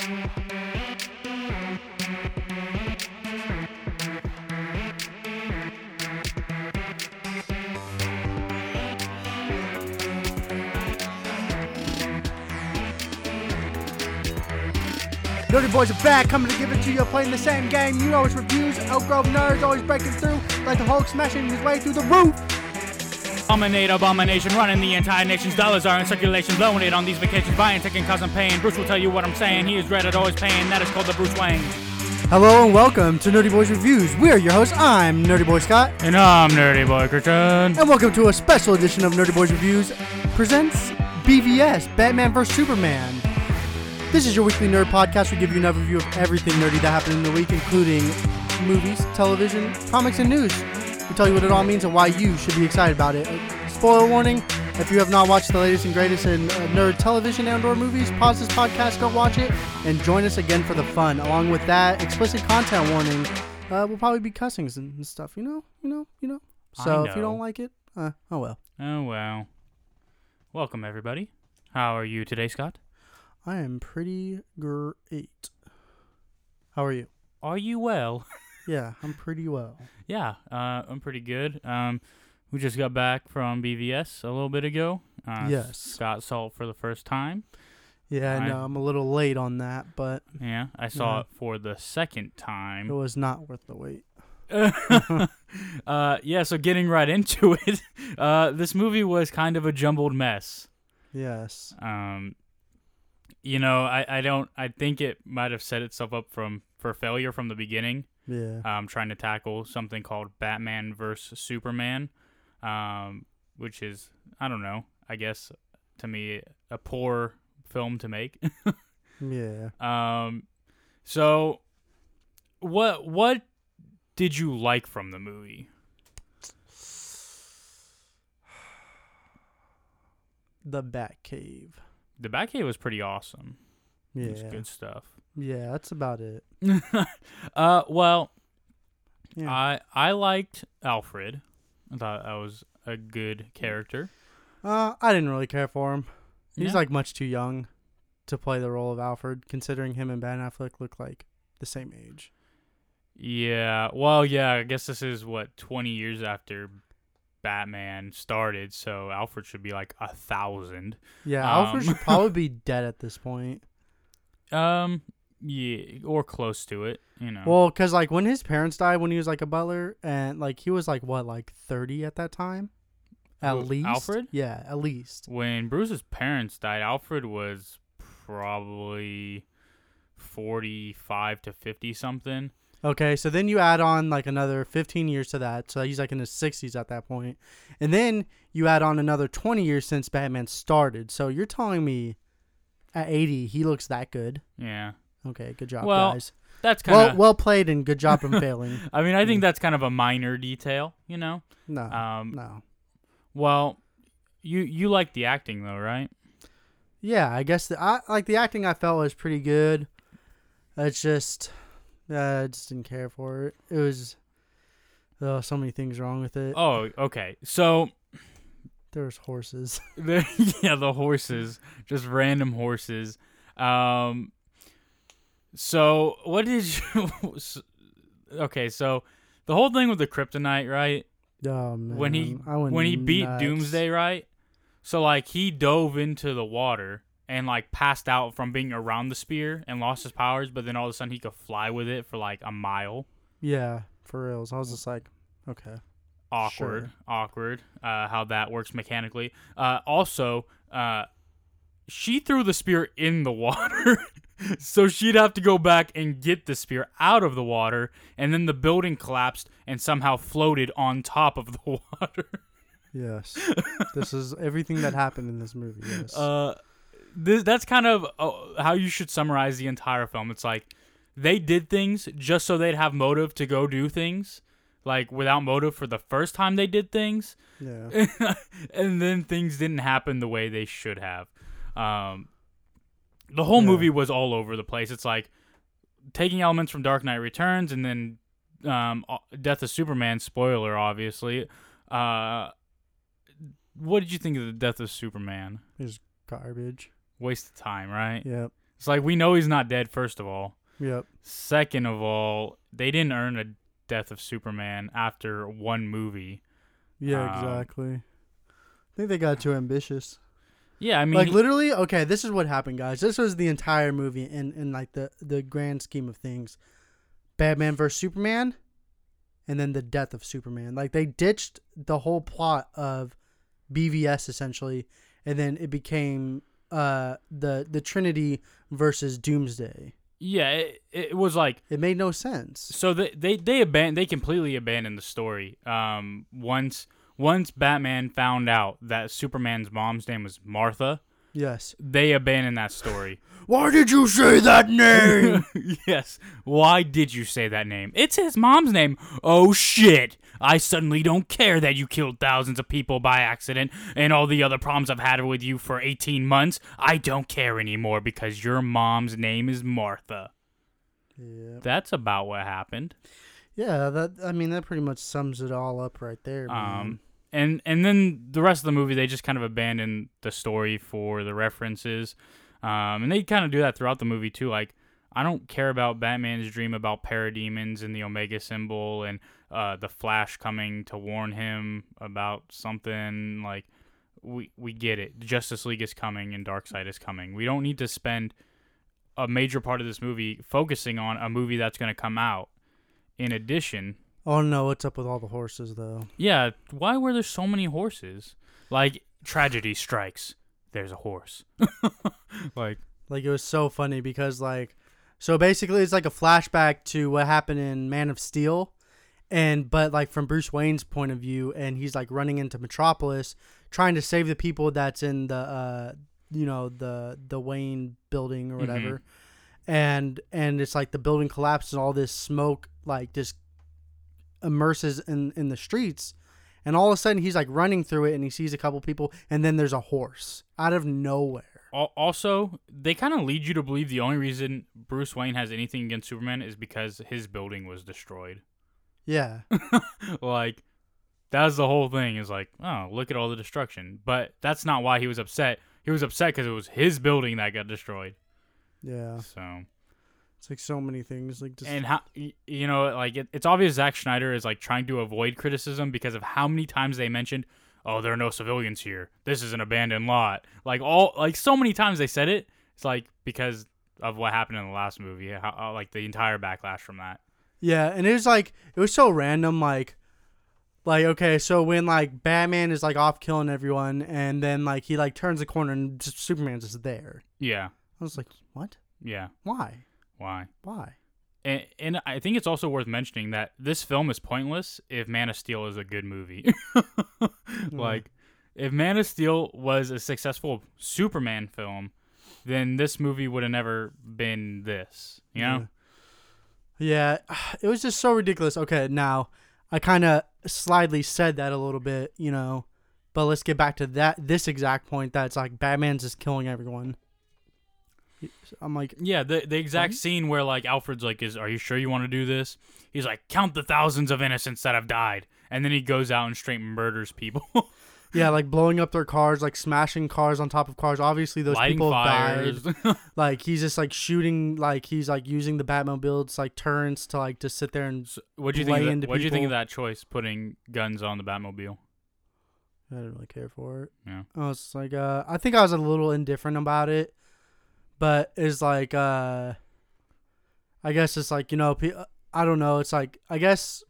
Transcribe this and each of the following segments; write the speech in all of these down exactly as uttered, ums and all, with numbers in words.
Nerdy Boys are back, coming to give it to you, playing the same game. You know it's reviews, Elk Grove nerds always breaking through, like the Hulk smashing his way through the roof. Dominate abomination, running the entire nation's dollars are in circulation, blowing it on these vacations, buying, taking, causing pain. Bruce will tell you what I'm saying, he is dreaded, always paying, that is called the Bruce Wayne. Hello and welcome to Nerdy Boys Reviews. We are your hosts. I'm Nerdy Boy Scott. And I'm Nerdy Boy Christian. And welcome to a special edition of Nerdy Boys Reviews presents B V S, Batman versus. Superman. This is your weekly nerd podcast. We give you an overview of everything nerdy that happened in the week, including movies, television, comics, and news. We tell you what it all means and why you should be excited about it. Spoiler warning, if you have not watched the latest and greatest in uh, nerd television and or movies, pause this podcast, go watch it, and join us again for the fun. Along with that, explicit content warning, uh, will probably be cussings and stuff, you know, you know, you know. So know. If you don't like it, uh, oh well. Oh well. Welcome everybody. How are you today, Scott? I am pretty great. How are you? Are you well? Yeah, I'm pretty well. Yeah, uh, I'm pretty good. Um, we just got back from B V S a little bit ago. Uh, Yes. Scott saw it for the first time. Yeah, I I- know. I'm a little late on that, but Yeah, I saw Yeah. it for the second it time. was not worth the wait. uh, yeah, so getting right into it, uh, this movie was kind of a jumbled mess. Yes. Um, you know, I, I don't, I think it might have set itself up from for failure from the beginning. Yeah. Um, trying to tackle something called Batman versus. Superman, um, which is, I don't know, I guess to me a poor film to make. Yeah. um, so what what did you like from the movie? The Batcave. The Batcave was pretty awesome. Yeah. It was good stuff. Yeah, that's about it. uh, well, Yeah. I I liked Alfred. I thought that was a good character. Uh, I didn't really care for him. He's Yeah. like much too young to play the role of Alfred, considering him and Ben Affleck look like the same age. Yeah, well, yeah, I guess this is, what, twenty years after Batman started, so Alfred should be like a thousand. Yeah, Um, Alfred should probably be dead at this point. Um, yeah, or close to it, you know. Well, because like when his parents died when he was like a butler, and like he was like, what, like thirty at that time? At Who, least? Alfred? Yeah, at least. When Bruce's parents died, Alfred was probably forty-five to fifty something. Okay, so then you add on like another fifteen years to that, so he's like in his sixties at that point. And then you add on another twenty years since Batman started. So you're telling me at eighty he looks that good? Yeah. Okay, good job, Well, guys. That's kind Well, of... well played and good job in failing. I mean, I think that's kind of a minor detail, you know? No, Um, no. Well, you you like the acting, though, right? Yeah, I guess the, I like the acting I felt was pretty good. It's just, uh, I just didn't care for it. It was, oh, so many things wrong with it. Oh, okay. So... There was horses. The, yeah, the horses, just random horses. Um, so what did you? Okay, so the whole thing with the kryptonite, right? Oh man, When he I went when he beat nuts. Doomsday, right? So like he dove into the water and like passed out from being around the spear and lost his powers, but then all of a sudden he could fly with it for like a mile. Yeah, for reals. I was just like, okay. Awkward, Sure. awkward. Uh, how that works mechanically. Uh, also, uh, she threw the spear in the water, so she'd have to go back and get the spear out of the water, and then the building collapsed and somehow floated on top of the water. Yes, this is everything that happened in this movie. Yes. Uh, this that's kind of uh, how you should summarize the entire film. It's like they did things just so they'd have motive to go do things. Like, without motive for the first time they did things. Yeah. And then things didn't happen the way they should have. Um, the whole Yeah. movie was all over the place. It's like taking elements from Dark Knight Returns and then um, Death of Superman, spoiler, obviously. Uh, what did you think of the Death of Superman? It's garbage. Waste of time, right? Yep. It's like, we know he's not dead, first of all. Yep. Second of all, they didn't earn a death of Superman after one movie. Yeah, Um, exactly. I think they got too ambitious. Yeah, I mean, like literally, okay, this is what happened, guys. This was the entire movie in, in like the, the grand scheme of things. Batman versus Superman, and then the death of Superman. Like, they ditched the whole plot of B V S essentially, and then it became uh the the Trinity versus Doomsday. yeah, it, it was like, It made no sense. so they they they aban- they completely abandoned the story. Um, once once Batman found out that Superman's mom's name was Martha, Yes. they abandoned that story. Why did you say that name? Yes. Why did you say that name? It's his mom's name. Oh shit. I suddenly don't care that you killed thousands of people by accident and all the other problems I've had with you for eighteen months. I don't care anymore because your mom's name is Martha. Yeah. That's about what happened. Yeah, that I mean that pretty much sums it all up right there, man. Um and and then the rest of the movie, they just kind of abandoned the story for the references. Um and they kind of do that throughout the movie too. Like, I don't care about Batman's dream about parademons and the Omega symbol and uh, the Flash coming to warn him about something. Like, we we get it. Justice League is coming and Darkseid is coming. We don't need to spend a major part of this movie focusing on a movie that's going to come out. In addition, Oh no, what's up with all the horses though? yeah, why were there so many horses? Like, tragedy strikes. There's a horse. Like, Like, it was so funny because like, so basically it's like a flashback to what happened in Man of Steel, and but like from Bruce Wayne's point of view, and he's like running into Metropolis trying to save the people that's in the uh you know the the Wayne building or whatever. Mm-hmm. and and it's like the building collapses and all this smoke like just immerses in in the streets, and all of a sudden he's like running through it and he sees a couple people, and then there's a horse out of nowhere. Al- Also, they kind of lead you to believe the only reason Bruce Wayne has anything against Superman is because his building was destroyed. Yeah. Like, that's the whole thing, is like, oh, look at all the destruction. But that's not why he was upset. He was upset because it was his building that got destroyed. Yeah. So, It's like so many things like just and how, y- you know, like, it, it's obvious Zack Snyder is like trying to avoid criticism because of how many times they mentioned, oh, there are no civilians here. This is an abandoned lot. Like, all, like, so many times they said it. It's like, because of what happened in the last movie, how, like, the entire backlash from that. Yeah, and it was like it was so random, like like okay, so when like Batman is like off killing everyone, and then like he like turns the corner and just Superman's just there. Yeah. I was like, what? Yeah. Why? Why? Why? And, and I think it's also worth mentioning that this film is pointless if Man of Steel is a good movie. Like, if Man of Steel was a successful Superman film, then this movie would have never been this, you know? Yeah, it was just so ridiculous. Okay, now I kind of slyly said that a little bit, you know, but let's get back to that this exact point that's like Batman's just killing everyone. I'm like, Yeah, the the exact What? scene where, like, Alfred's like, "Is are you sure you want to do this?" He's like, "Count the thousands of innocents that have died," and then he goes out and straight murders people. yeah, like blowing up their cars, like smashing cars on top of cars. Obviously, those Lighting people have fires. died. Like he's just like shooting, like he's like using the Batmobiles like turrets to like just sit there and. What do you Lay think? Of into that, what do you think of people. that choice, putting guns on the Batmobile? I didn't really care for it. Yeah. I was like, uh, I think I was a little indifferent about it, but it's like, uh, I guess it's like, you know, pe- I don't know. It's like, I guess,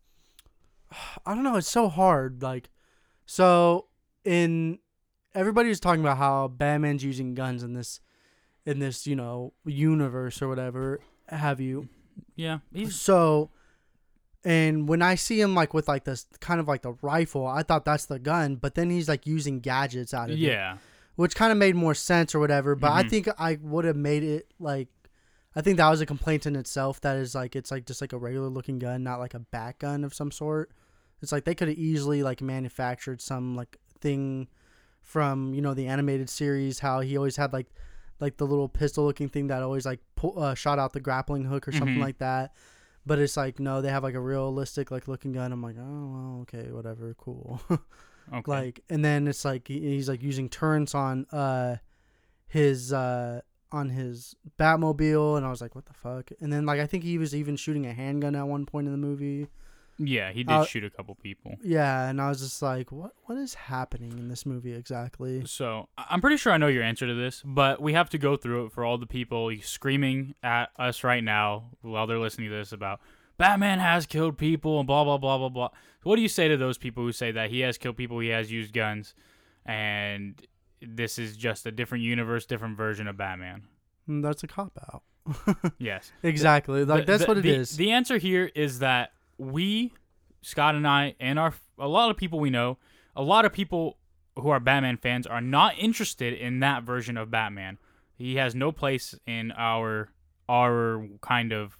I don't know. It's so hard. Like, so in everybody was talking about how Batman's using guns in this, in this, you know, universe or whatever have you. Yeah. He's So, and when I see him like with like this kind of like the rifle, I thought that's the gun, but then he's like using gadgets out of it. yeah. Which kind of made more sense or whatever, but I Mhm. think I would have made it like, I think that was a complaint in itself. That is like, it's like just like a regular looking gun, not like a bat gun of some sort. It's like they could have easily like manufactured some like thing from, you know, the animated series, how he always had like, like the little pistol looking thing that always like pull, uh, shot out the grappling hook or something Mhm. like that. But it's like, no, they have like a realistic like looking gun. I'm like, oh, well, okay, whatever, cool. Okay. Like, and then it's like he, he's like using turrets on uh his uh on his Batmobile, and I was like, what the fuck? And then like I think he was even shooting a handgun at one point in the movie. Yeah, he did uh, shoot a couple people. Yeah, and I was just like, what what is happening in this movie exactly? So I'm pretty sure I know your answer to this, but we have to go through it for all the people screaming at us right now while they're listening to this about Batman has killed people and blah blah blah blah blah. What do you say to those people who say that he has killed people, he has used guns, and this is just a different universe, different version of Batman? Mm, That's a cop out. Yes, Exactly. Like The- that's the- what it the- is. The answer here is that we, Scott and I, and our a lot of people we know, a lot of people who are Batman fans are not interested in that version of Batman. He has no place in our our kind of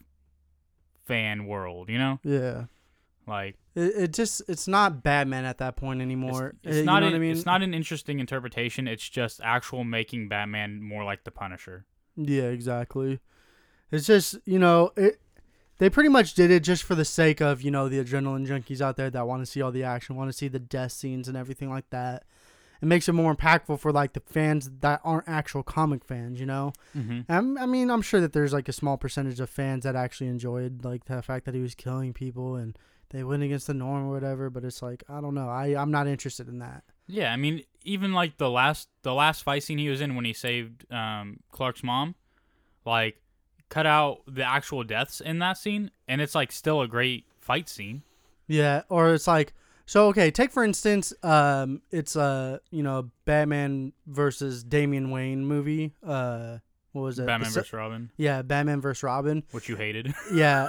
fan world, you know? Yeah. Like It, it just it's not Batman at that point anymore. it's, Uh, it's you not know an, what I mean? it's not an interesting interpretation. It's just actual making Batman more like the Punisher. Yeah, exactly. It's just, you know, it they pretty much did it just for the sake of, you know, the adrenaline junkies out there that want to see all the action, want to see the death scenes and everything like that. It makes it more impactful for like the fans that aren't actual comic fans, you know. Mm-hmm. I'm, I mean, I'm sure that there's like a small percentage of fans that actually enjoyed like the fact that he was killing people and they went against the norm or whatever. But it's like, I don't know. I I'm not interested in that. Yeah, I mean, even like the last the last fight scene he was in when he saved um, Clark's mom, like cut out the actual deaths in that scene, and it's like still a great fight scene. Yeah, or it's like, so okay, take for instance, um, it's a you know Batman versus Damian Wayne movie. Uh, what was it? Batman The se- versus Robin, Yeah, Batman versus Robin. which you hated. Yeah.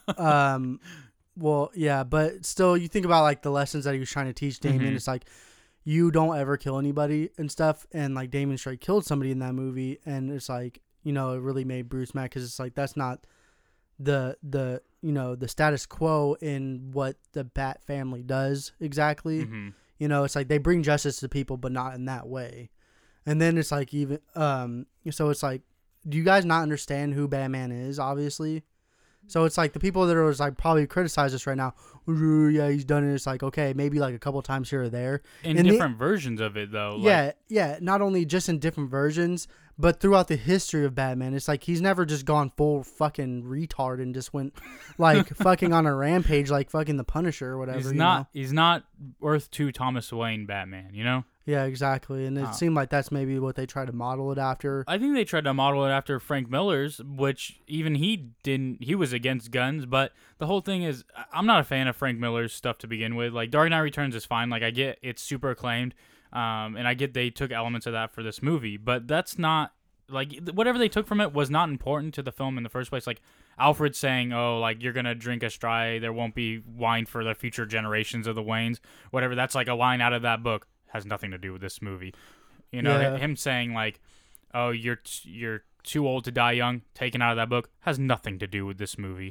um, well, yeah, but still, you think about like the lessons that he was trying to teach Damian. Mhm. It's like you don't ever kill anybody and stuff, and like Damian straight killed somebody in that movie, and it's like you know it really made Bruce mad because it's like that's not the the you know the status quo in what the Bat family does exactly. Mm-hmm. You know, it's like they bring justice to people, but not in that way. And then it's like even um, so it's like, do you guys not understand who Batman is? Obviously, so it's like the people that are like probably criticize us right now. "Ooh, yeah, he's done it." It's like okay, maybe like a couple times here or there. In And the- different versions of it, though. Like, Yeah, yeah. Not only just in different versions, but throughout the history of Batman, it's like he's never just gone full fucking retard and just went like fucking on a rampage like fucking the Punisher or whatever. he's you not. know? He's not Earth Two Thomas Wayne Batman. You know. Yeah, exactly. And it Oh. seemed like that's maybe what they try to model it after. I think they tried to model it after Frank Miller's, which even he didn't. He was against guns, but the whole thing is, I- I'm not a fan of Frank Miller's stuff to begin with. Like Dark Knight Returns is fine. Like I get it's super acclaimed, um, and I get they took elements of that for this movie, but that's not like th- whatever they took from it was not important to the film in the first place. Like Alfred saying, "Oh, like you're gonna drink us dry. There won't be wine for the future generations of the Waynes." Whatever. That's like a line out of that book. Has nothing to do with this movie. You know, Yeah. him saying like, "Oh, you're t- you're too old to die young," taken out of that book, has nothing to do with this movie.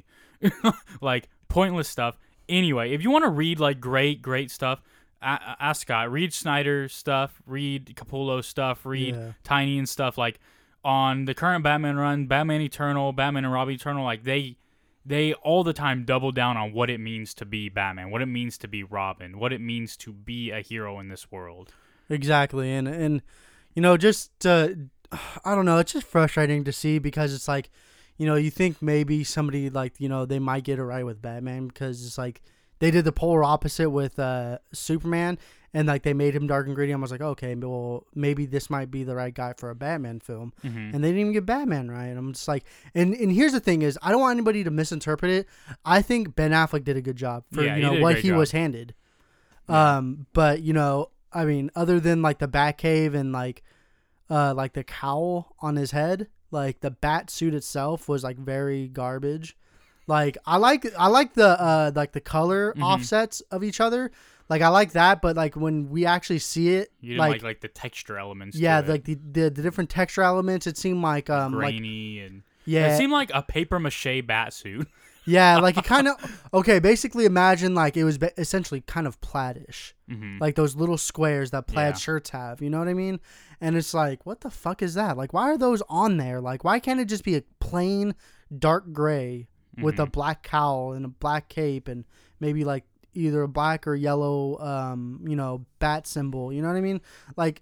Like pointless stuff. Anyway, if you want to read like great great stuff, a- ask Scott. Read Snyder's stuff. Read Capullo's stuff. Read Yeah. Tiny and stuff. Like on the current Batman run, Batman Eternal, Batman and Robin Eternal, like they they all the time double down on what it means to be Batman, what it means to be Robin, what it means to be a hero in this world. Exactly. And, and you know, just, uh, I don't know, it's just frustrating to see because it's like, you know, you think maybe somebody like, you know, they might get it right with Batman because it's like they did the polar opposite with uh, Superman and like they made him dark and gritty. I was like, okay, well, maybe this might be the right guy for a Batman film. Mm-hmm. And they didn't even get Batman right. I'm just like, and, and here's the thing is, I don't want anybody to misinterpret it. I think Ben Affleck did a good job for, Yeah, you he know, did a what great he job. was handed. Yeah. Um, but you know, I mean, other than like the Batcave and like, uh, like the cowl on his head, like the bat suit itself was like very garbage. Like I like, I like the, uh, like the color Mhm. offsets of each other. Like I like that, but like when we actually see it, You didn't like, like like the texture elements. yeah, to it. like the, the the different texture elements, it seemed like um like grainy and yeah, it seemed like a paper mache bat suit. yeah, like it kind of okay. Basically, imagine like it was ba- essentially kind of plaidish, Mm-hmm. like those little squares that plaid Yeah. shirts have. You know what I mean? And it's like, what the fuck is that? Like, why are those on there? Like, why can't it just be a plain dark gray with a Mhm. black cowl and a black cape and maybe like either a black or yellow, um, you know, bat symbol? You know what I mean? Like,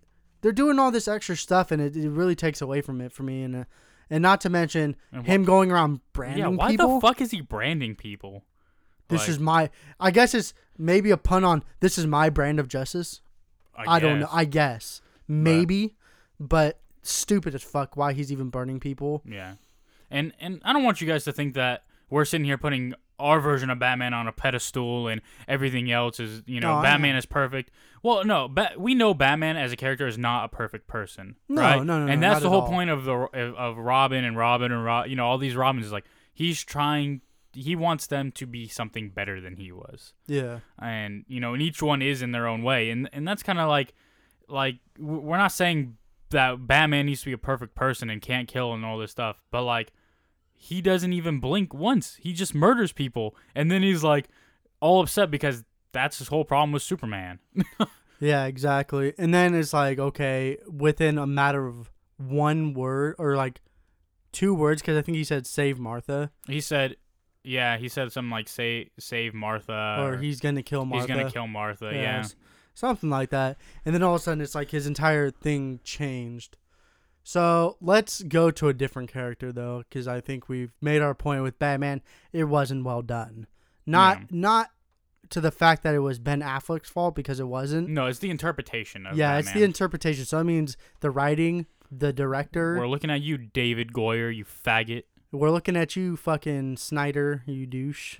they're doing all this extra stuff, and it, it really takes away from it for me. And uh, and not to mention And him wh- going around branding Yeah, why people. the fuck is he branding people? This Like, is my. I guess it's maybe a pun on. This is my brand of justice. I, I don't know. guess. I guess maybe, but stupid as fuck. Why he's even burning people? Yeah, and and I don't want you guys to think that we're sitting here putting our version of Batman on a pedestal and everything else is, you know, No, I Batman know. is perfect. Well, no, ba- we know Batman as a character is not a perfect person, No, right? no, no, and no, that's not the at whole all. point of the of, of Robin and Robin and Ro- you know, all these Robins is like he's trying. He wants them to be something better than he was, Yeah. and you know, and each one is in their own way, and and that's kind of like, like w- we're not saying that Batman needs to be a perfect person and can't kill and all this stuff, but like he doesn't even blink once. He just murders people, and then he's like all upset because that's his whole problem with Superman. Yeah, exactly. And then it's like, okay, within a matter of one word or like two words, because I think he said save Martha, He said, yeah, he said something like save save Martha, or he's gonna kill Martha. he's gonna kill Martha. Yeah, Yes. Something like that. And then all of a sudden it's like his entire thing changed. So let's go to a different character though, because I think we've made our point with Batman. It wasn't well done. Not Yeah. not to the fact that it was Ben Affleck's fault, because it wasn't. no, it's the interpretation of yeah, Batman. it's the interpretation. So that means the writing, the director. We're looking at you, David Goyer, you faggot. We're looking at you, fucking Snyder, you douche.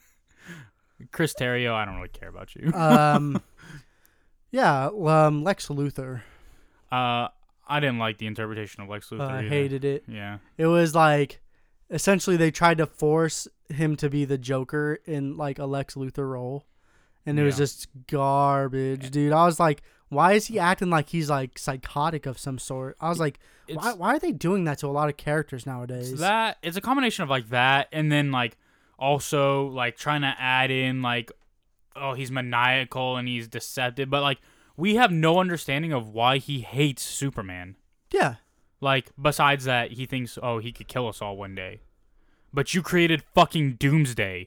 Chris Terrio, I don't really care about you. Um, yeah, um, Lex Luthor. Uh, I didn't like the interpretation of Lex Luthor. I either. hated it. Yeah. It was like, essentially, they tried to force him to be the Joker in like a Lex Luthor role, and it was Yeah. just garbage, dude. I was like, why is he acting like he's like psychotic of some sort? I was like, It's, why? Why are they doing that to a lot of characters nowadays? it's that it's a combination of like that, and then like also like trying to add in like, oh, he's maniacal and he's deceptive, but like we have no understanding of why he hates Superman. Yeah, Like besides that, he thinks, oh, he could kill us all one day, but you created fucking Doomsday.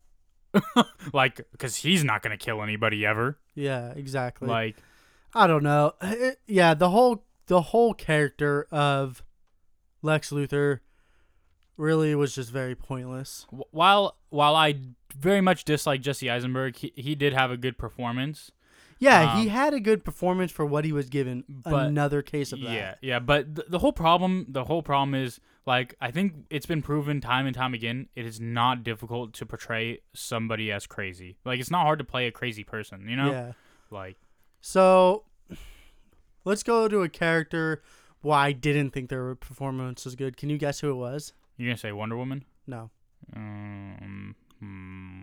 Like, because he's not gonna kill anybody ever. yeah, exactly. Like, I don't know. It- yeah, the whole the whole character of Lex Luthor really was just very pointless. wh- while while I very much dislike Jesse Eisenberg, he he did have a good performance. Yeah, Um, he had a good performance for what he was given. but- Another case of that. Yeah, yeah, but th- the whole problem, the whole problem is like I think it's been proven time and time again. It is not difficult to portray somebody as crazy. Like it's not hard to play a crazy person, you know? Yeah. Like So let's go to a character why I didn't think their performance was good. Can you guess who it was? you're gonna say Wonder Woman, No. um, hmm.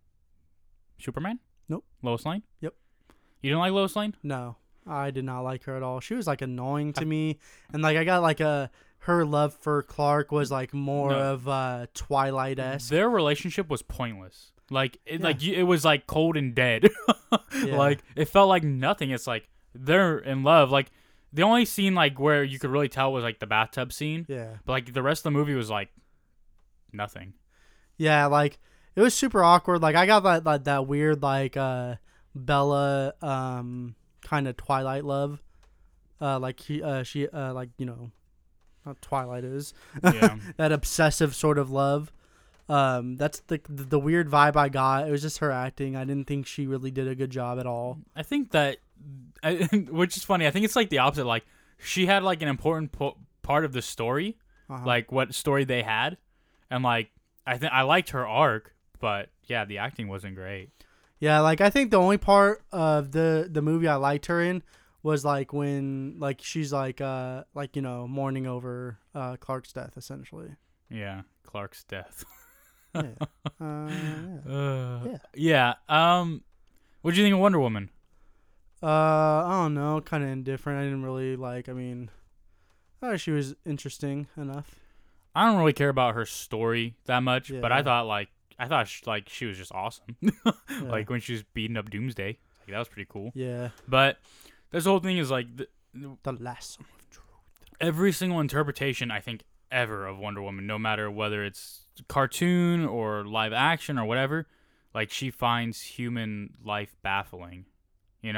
Superman? Nope. Lois Lane? Yep. You didn't like Lois Lane? No. I did not like her at all. She was like annoying to me. And like I got like a her love for Clark was like more No. of uh Twilight esque. Their relationship was pointless. Like it, Yeah. like you, it was like cold and dead. Yeah. Like it felt like nothing. It's like they're in love. Like the only scene like where you could really tell was like the bathtub scene. Yeah. But like the rest of the movie was like nothing. Yeah, like it was super awkward. Like I got that that, that weird like uh Bella um kind of Twilight love. Uh like he uh she uh like, you know, not Twilight is. Yeah. That obsessive sort of love. Um that's the the weird vibe I got. It was just her acting. I didn't think she really did a good job at all. I think that, I, which is funny. I think it's like the opposite. Like she had like an important po- part of the story, Uh-huh. like what story they had, and like I think I liked her arc, but yeah, the acting wasn't great. Yeah, like I think the only part of the the movie I liked her in was like when like she's like uh like you know mourning over uh Clark's death essentially. Yeah, Clark's death. Yeah. Uh, yeah. Uh, Yeah. yeah. Um, what do you think of Wonder Woman? Uh, I don't know, kind of indifferent. I didn't really like. I mean, I thought she was interesting enough. I don't really care about her story that much, but I Yeah. thought like I thought she, like she was just awesome. Yeah. Like when she was beating up Doomsday, like, that was pretty cool. Yeah, But this whole thing is like the, the lasso of truth. every single interpretation I think ever of Wonder Woman, no matter whether it's cartoon or live action or whatever, like she finds human life baffling. You know,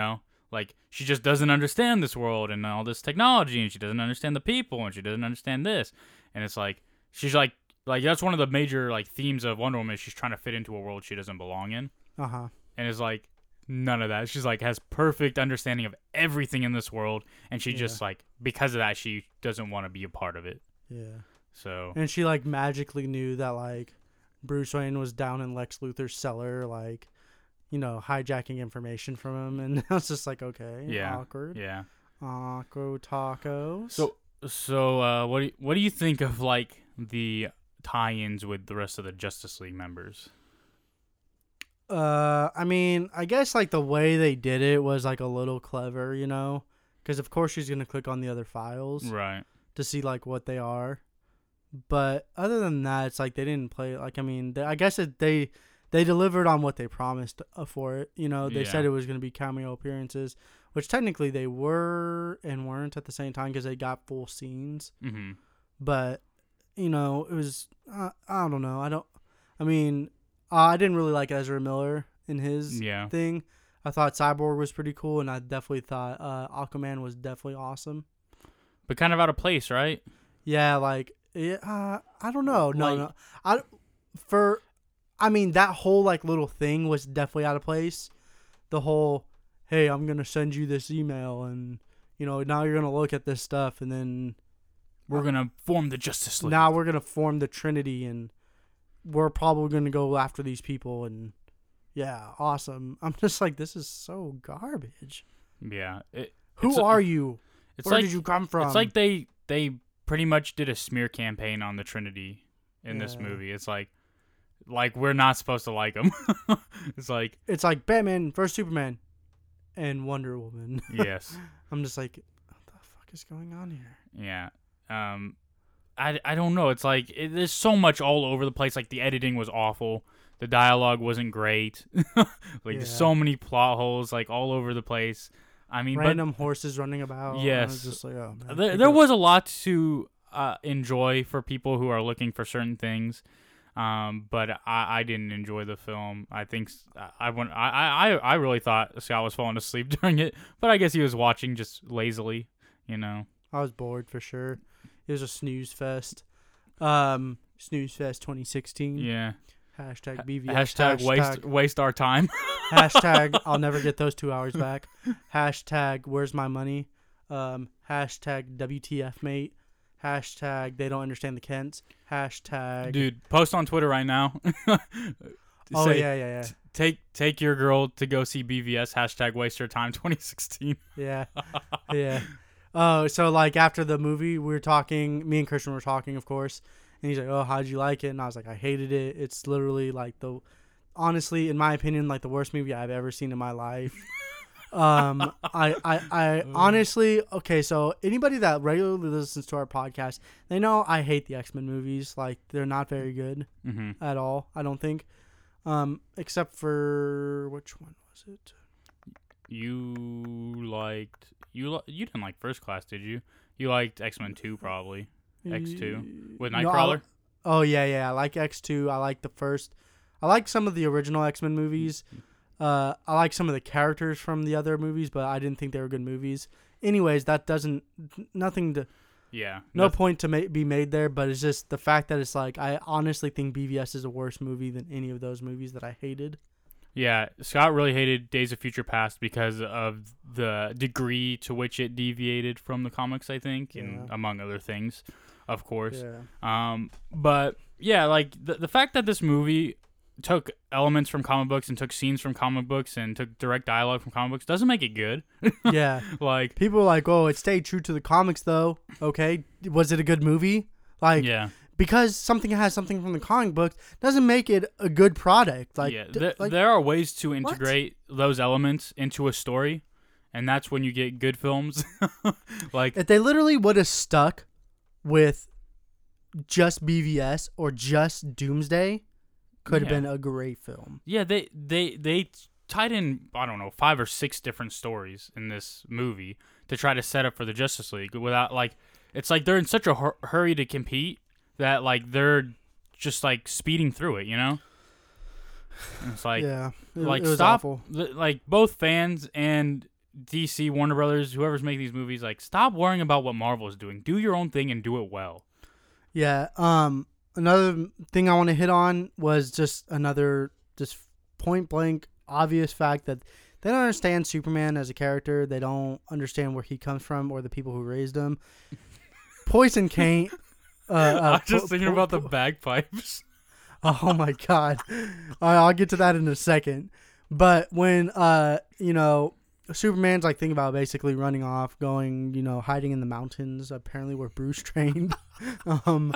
like she just doesn't understand this world and all this technology, and she doesn't understand the people, and she doesn't understand this, and it's like she's like like that's one of the major like themes of Wonder Woman is she's trying to fit into a world she doesn't belong in. Uh huh. And it's like none of that. She's like has perfect understanding of everything in this world, and she Yeah. just like because of that she doesn't want to be a part of it. Yeah. So And she like magically knew that like Bruce Wayne was down in Lex Luthor's cellar, like, you know, hijacking information from him, and I was just like, okay, yeah, awkward, yeah. awkward tacos. So so uh, what do you, what do you think of like the tie-ins with the rest of the Justice League members? Uh, I mean, I guess like the way they did it was like a little clever, you know, because of course she's gonna click on the other files Right. to see like what they are. But other than that, it's like they didn't play. Like, I mean, they, I guess it, they they delivered on what they promised uh, for it. You know, they Yeah. said it was gonna be cameo appearances, which technically they were and weren't at the same time because they got full scenes. Mm-hmm. But you know, it was uh, I don't know. I don't. I mean, uh, I didn't really like Ezra Miller in his Yeah. thing. I thought Cyborg was pretty cool, and I definitely thought uh, Aquaman was definitely awesome. But kind of out of place, right? Yeah, like yeah, uh, I don't know. No, Like- no. I for I mean that whole like little thing was definitely out of place. The whole hey, I'm gonna send you this email, and you know now you're gonna look at this stuff, and then We're gonna form the Justice League. now we're gonna form the Trinity, and we're probably gonna go after these people, and yeah, awesome. I'm just like, this is so garbage. Yeah. It, Who it's a- are you? It's Where like did you come from? it's like they they pretty much did a smear campaign on the Trinity in this Yeah. movie. It's like like we're not supposed to like them. It's like It's like Batman versus Superman and Wonder Woman. yes. I'm just like, what the fuck is going on here? Yeah. Um, I, I don't know. It's like it, there's so much all over the place. Like the editing was awful. The dialogue wasn't great. Like Yeah. there's so many plot holes like all over the place. I mean, Random horses running about. and I Yes. was just like, oh man. but there, pick there it up. was a lot to uh, enjoy for people who are looking for certain things. Um, but I, I didn't enjoy the film. I think s- I went, I, I, I really thought Scott was falling asleep during it, but I guess he was watching just lazily, you know. I was bored for sure. It was a snooze fest. Um, snooze fest twenty sixteen. Yeah. Hashtag B V S. Hashtag, waste waste our time. Hashtag I'll never get those two hours back. Hashtag where's my money? Um, hashtag W T F mate. Hashtag they don't understand the Kents. Hashtag Dude, post on Twitter right now. oh Say, yeah yeah yeah Take take your girl to go see B V S. Hashtag waste her time twenty sixteen. yeah yeah. Oh, so like after the movie, we were talking. Me and Christian were talking, of course, and he's like, "Oh, how'd you like it?" And I was like, "I hated it. It's literally like the, honestly, in my opinion, like the worst movie I've ever seen in my life." um, I, I, I honestly, okay. So anybody that regularly listens to our podcast, they know I hate the X-Men movies. Like they're not very good Mm-hmm. at all. I don't think, um, except for which one was it? You liked you li- you didn't like First Class, did you? You liked X-Men two probably. X two with No, I- Nightcrawler. Oh yeah, yeah. I like X two. I like the first. I like some of the original X-Men movies. Uh, I like some of the characters from the other movies, but I didn't think they were good movies. Anyways, that doesn't nothing to Yeah. no Noth- point to ma- be made there. But it's just the fact that it's like I honestly think B V S is a worse movie than any of those movies that I hated. Yeah, Scott really hated Days of Future Past because of the degree to which it deviated from the comics, I think, and Yeah. among other things, of course. Yeah. Um, but yeah, like the the fact that this movie took elements from comic books and took scenes from comic books and took direct dialogue from comic books doesn't make it good. Yeah. Like, People are like, oh, it stayed true to the comics though. Okay, was it a good movie? Like, yeah, because something has something from the comic books doesn't make it a good product. Like, yeah. d- There, like there are ways to integrate those elements into a story, and that's when you get good films. Like, if they literally would have stuck with just B V S or just Doomsday, could have Yeah. been a great film. yeah, they they they tied in I don't know five or six different stories in this movie to try to set up for the Justice League without like it's like they're in such a hur- hurry to compete that like they're just like speeding through it, you know? And it's like yeah, it, like it was stop awful. th- like both fans and D C, Warner Brothers, whoever's making these movies, like, stop worrying about what Marvel is doing. Do your own thing and do it well. Yeah. Um. Another thing I want to hit on was just another just point blank obvious fact that they don't understand Superman as a character. They don't understand where he comes from or the people who raised him. Poison Kane. Uh, uh, I was just po- thinking po- about the po- bagpipes. Oh my god. All right, I'll get to that in a second. But when uh you know Superman's like thinking about basically running off, going, you know, hiding in the mountains, apparently where Bruce trained. um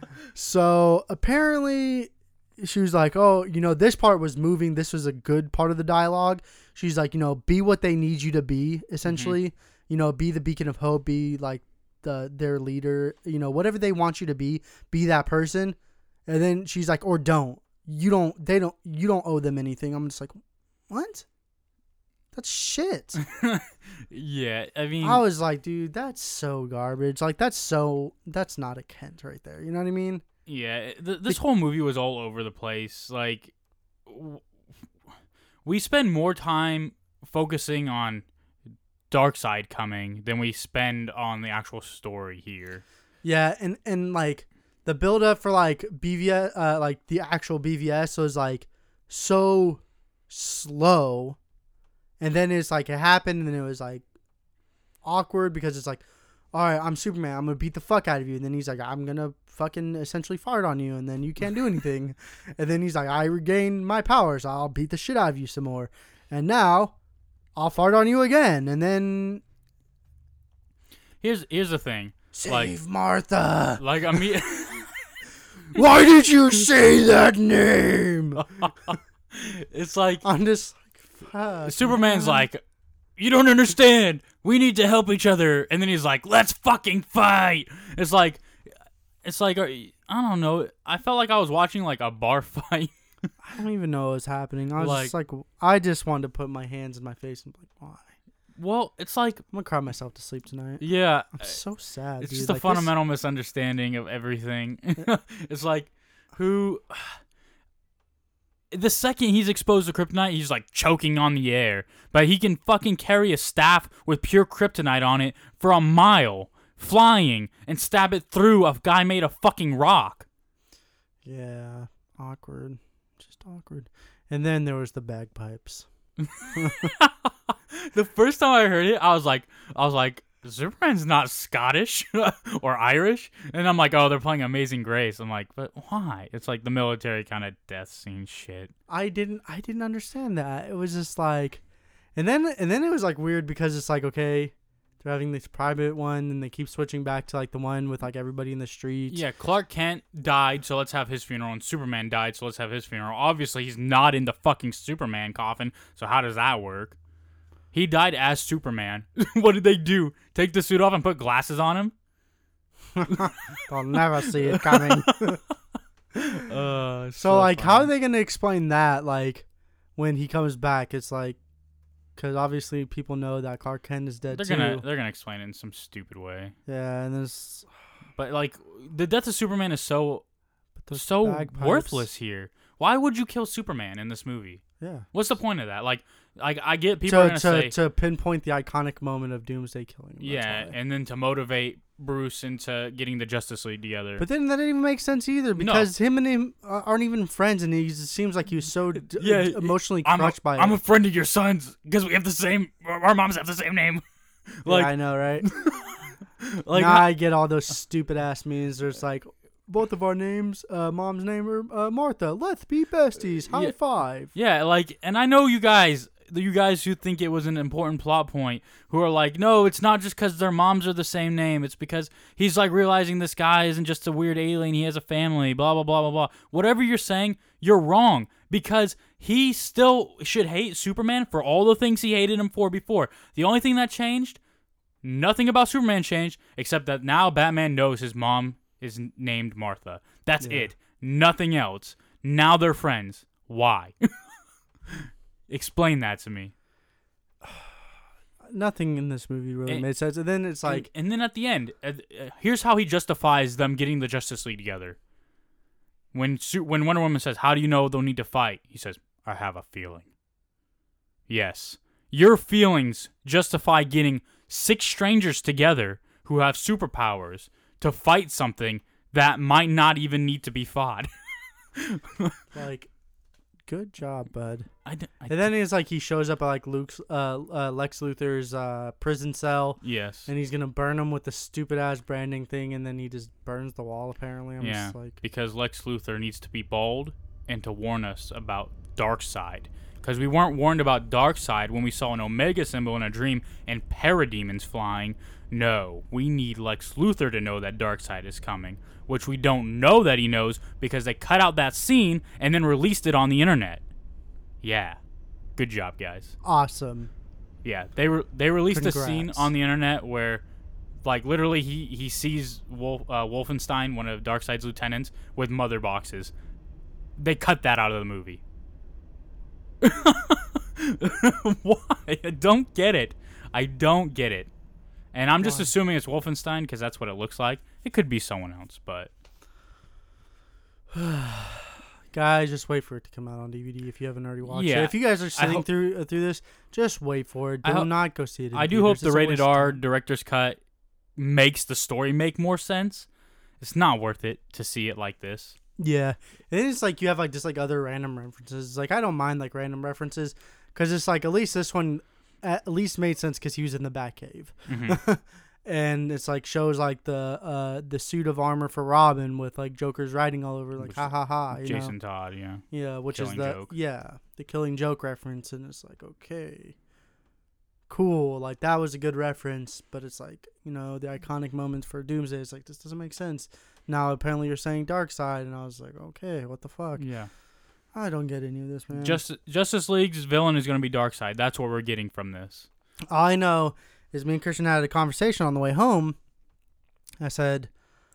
so apparently she was like, oh, you know, this part was moving. This was a good part of the dialogue. She's like, you know, be what they need you to be, essentially. Mm-hmm. You know, be the beacon of hope, be like the their leader, you know, whatever they want you to be, be that person. And then she's like, or don't. You don't, they don't, you don't owe them anything. I'm just like, what? That's shit. Yeah, I mean. I was like, dude, that's so garbage. Like, that's so, that's not a Kent right there. You know what I mean? Yeah, th- this whole movie was all over the place. Like, w- we spend more time focusing on Darkseid coming than we spend on the actual story here. Yeah, and, and like, the build up for like B V S, uh, like the actual B V S was like so slow, and then it's like it happened, and then it was like awkward because it's like, all right, I'm Superman, I'm gonna beat the fuck out of you, and then he's like, I'm gonna fucking essentially fart on you, and then you can't do anything, and then he's like, I regained my powers, I'll beat the shit out of you some more, and now I'll fart on you again, and then here's here's the thing, save like, Martha, like I mean. Why did you say that name? It's like I'm just like, fuck, Superman's man. like, you don't understand. We need to help each other. And then he's like, let's fucking fight. It's like, it's like, I don't know. I felt like I was watching like a bar fight. I don't even know what was happening. I was Like- just like, I just wanted to put my hands in my face and be like, why? Well, it's like, I'm gonna cry myself to sleep tonight. yeah, I'm so sad. it's dude. just like, a fundamental misunderstanding of everything. It's like, who? The second he's exposed to kryptonite, he's like choking on the air. But he can fucking carry a staff with pure kryptonite on it for a mile, flying, and stab it through a guy made of fucking rock. This, yeah, awkward, just awkward. And then there was the bagpipes. The first time I heard it, I was like, I was like, Superman's not Scottish or Irish, and I'm like, oh, they're playing Amazing Grace. I'm like, but why? It's like the military kind of death scene shit. I didn't, I didn't understand that. It was just like, and then, and then it was like weird because it's like, okay, they're having this private one, and they keep switching back to like the one with like everybody in the streets. Yeah, Clark Kent died, so let's have his funeral, and Superman died, so let's have his funeral. Obviously, he's not in the fucking Superman coffin, so how does that work? He died as Superman. What did they do? Take the suit off and put glasses on him? They'll never see it coming. uh, so, So, like, funny. how are they going to explain that, like, when he comes back? It's like, because obviously people know that Clark Kent is dead, They're too. gonna they're gonna explain it in some stupid way. Yeah, and there's... But like the death of Superman is so those so bagpipes. worthless here. Why would you kill Superman in this movie? Yeah. What's the point of that? Like, like I get people are To, gonna to, say to pinpoint the iconic moment of Doomsday killing him. that's yeah, why. and then to motivate Bruce into getting the Justice League together. But then that didn't even make sense either, because him and him uh, aren't even friends, and he just seems like he was so d- Yeah, emotionally I'm a, crushed by I'm it. a friend of your son's because we have the same. Our moms have the same name. Like, yeah, I know, right? like now I get all those stupid ass memes. There's like, both of our names, uh, mom's name are uh, Martha. Let's be besties. High Yeah. five. yeah, like, and I know you guys, you guys who think it was an important plot point, who are like, no, it's not just because their moms are the same name. It's because he's like realizing this guy isn't just a weird alien. He has a family. Blah blah blah blah blah. Whatever you're saying, you're wrong, because he still should hate Superman for all the things he hated him for before. The only thing that changed, nothing about Superman changed, except that now Batman knows his mom is n- named Martha. That's Yeah. it. Nothing else. Now they're friends. Why? Explain that to me. Nothing in this movie really And- made sense. And then it's like, and, and then at the end, uh, uh, here's how he justifies them getting the Justice League together. When Su- when Wonder Woman says, "How do you know they'll need to fight?" He says, "I have a feeling." Yes, your feelings justify getting six strangers together who have superpowers to fight something that might not even need to be fought. Like, good job, bud. I d- I and then it's like he shows up at like Luke's, uh, uh, Lex Luthor's uh, prison cell. Yes. And he's gonna burn him with the stupid ass branding thing, and then he just burns the wall. Apparently, I'm yeah, just like, because Lex Luthor needs to be bold and to warn us about Darkseid. Because we weren't warned about Darkseid when we saw an Omega symbol in a dream and parademons flying. No, we need Lex Luthor to know that Darkseid is coming, which we don't know that he knows because they cut out that scene and then released it on the internet. Yeah, good job, guys. awesome. Yeah, they re- they released Congrats. a scene on the internet where, like, literally he he sees Wolf, uh, Wolfenstein, one of Darkseid's lieutenants, with mother boxes. They cut that out of the movie. Why? I don't get it. I don't get it. And I'm just Why? assuming it's Wolfenstein because that's what it looks like. It could be someone else, but Guys, just wait for it to come out on D V D if you haven't already watched Yeah. it. If you guys are sitting hope- through uh, through this, just wait for it. I Do ho- not go see it. In I do theaters. hope the It's a rated waste of R time. director's cut makes the story make more sense. It's not worth it to see it like this. Yeah, and it's like you have like just like other random references. Like I don't mind like random references because it's like at least this one at least made sense because he was in the Batcave. Mm-hmm. And it's like shows like the uh the suit of armor for Robin with like Joker's writing all over like Which- ha ha ha. You Jason know? Todd, yeah. Yeah, which Killing is the Joke. yeah the Killing Joke reference, and it's like okay, cool. Like that was a good reference, but it's like you know the iconic moments for Doomsday. It's like this doesn't make sense. Now apparently you're saying Darkseid, and I was like okay, what the fuck? Yeah. I don't get any of this, man. Just Justice League's villain is going to be Darkseid. That's what we're getting from this. All I know is me and Christian had a conversation on the way home. I said,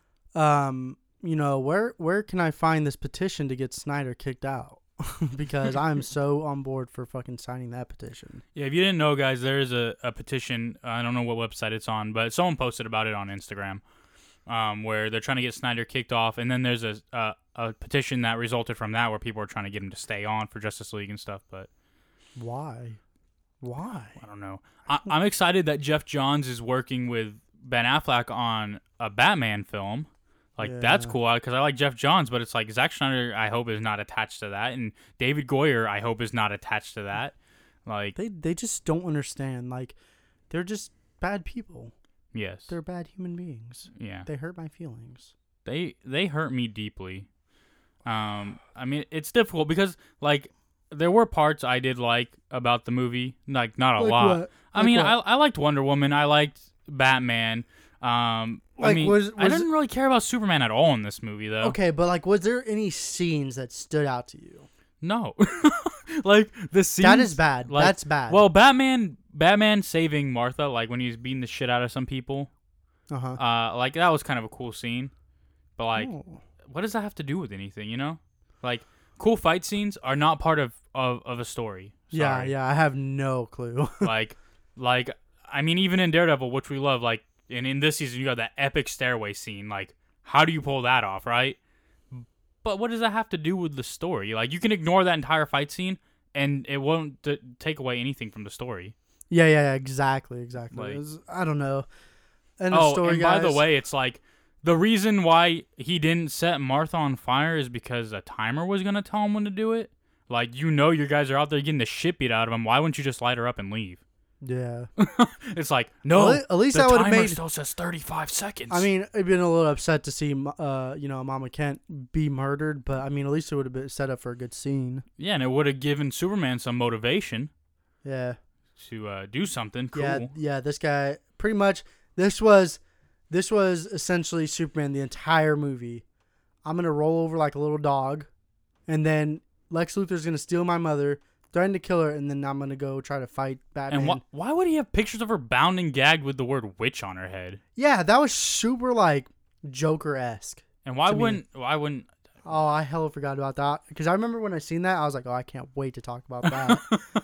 um, you know, where where can I find this petition to get Snyder kicked out? Because I'm so on board for fucking signing that petition. Yeah, if you didn't know, guys, there is a, a petition. I don't know what website it's on, but someone posted about it on Instagram, um, where they're trying to get Snyder kicked off. And then there's a, a a petition that resulted from that where people are trying to get him to stay on for Justice League and stuff. But Why? Why? I don't know. I, I'm excited that Jeff Johns is working with Ben Affleck on a Batman film. Like, that's Yeah. cool because I like Jeff Johns, but it's like Zack Snyder, I hope, is not attached to that. And David Goyer, I hope, is not attached to that. Like, They they just don't understand. Like, they're just bad people. yes. They're bad human beings. Yeah. They hurt my feelings. They they hurt me deeply. Um, I mean, it's difficult because, like, there were parts I did like about the movie. Like, not a Like lot. what? I Like mean, what? I I liked Wonder Woman. I liked Batman. Um, I Like, mean, was- I was- didn't really care about Superman at all in this movie, though. Okay, but like, was there any scenes that stood out to you? No. Like, the scene. That is bad. Like, That's bad. Well, Batman, Batman saving Martha, like when he was beating the shit out of some people. uh huh. Uh, like that was kind of a cool scene. But like, Oh. what does that have to do with anything? You know, like cool fight scenes are not part of of, of a story. Yeah, Sorry. yeah. I have no clue. like, like I mean, even in Daredevil, which we love, like, and in this season, you got that epic stairway scene. Like, how do you pull that off, right? But what does that have to do with the story? Like, you can ignore that entire fight scene, and it won't d- take away anything from the story. Yeah, yeah, yeah, exactly, exactly. Like- It was- I don't know. And the Oh, story, and by the guys- way, it's like the reason why he didn't set Martha on fire is because a timer was gonna tell him when to do it. Like, you know, your guys are out there getting the shit beat out of them. Why wouldn't you just light her up and leave? yeah. It's like, no, Well, at least the I would've timer made- still says thirty-five seconds. I mean, I'd been a little upset to see, uh, you know, Mama Kent be murdered, but I mean, at least it would have been set up for a good scene. yeah, and it would have given Superman some motivation Yeah, to uh, do something cool. yeah, yeah. This guy, pretty much, this was, this was essentially Superman the entire movie. I'm gonna roll over like a little dog, and then Lex Luthor's gonna steal my mother, threaten to kill her, and then I'm gonna go try to fight Batman. And wh- why would he have pictures of her bound and gagged with the word witch on her head? Yeah, that was super like Joker-esque. And why To me. wouldn't why wouldn't Oh, I hella forgot about that. Because I remember when I seen that, I was like, oh, I can't wait to talk about that.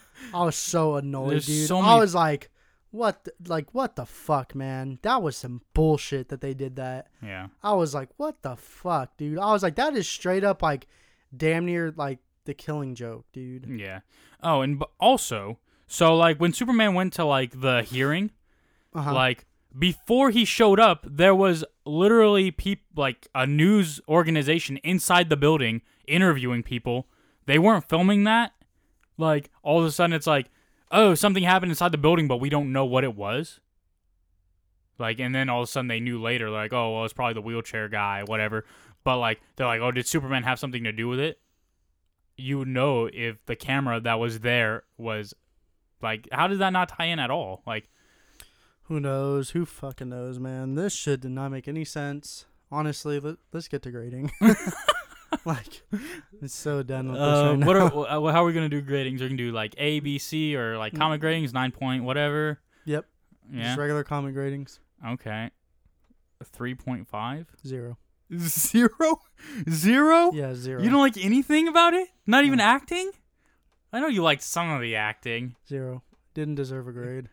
I was so annoyed, There's dude. so I many- was like, what the, like, what the fuck, man? That was some bullshit that they did that. yeah. I was like, what the fuck, dude? I was like, that is straight up like damn near like the Killing Joke, dude. Yeah. Oh, and b- also, So like when Superman went to like the hearing, Uh-huh. like before he showed up, there was literally peop like a news organization inside the building interviewing people. They weren't filming that. Like all of a sudden it's like, oh, something happened inside the building, but we don't know what it was. Like, and then all of a sudden they knew later, like, oh, well, it's probably the wheelchair guy, whatever. But like, they're like, oh, did Superman have something to do with it? You would know if the camera that was there was, like, how did that not tie in at all? Like, Who knows? Who fucking knows, man? This shit did not make any sense. Honestly, let, let's get to grading. Like, it's so done with this uh, right now. what are uh, how are we gonna do gradings? We're gonna do like A, B, C, or like comic gradings, nine point whatever. Yep. Yeah. Just regular comic ratings. Okay. Three point five. Zero. Zero. Zero. Yeah, zero. You don't like anything about it? Not even No. acting? I know you liked some of the acting. Zero. Didn't deserve a grade.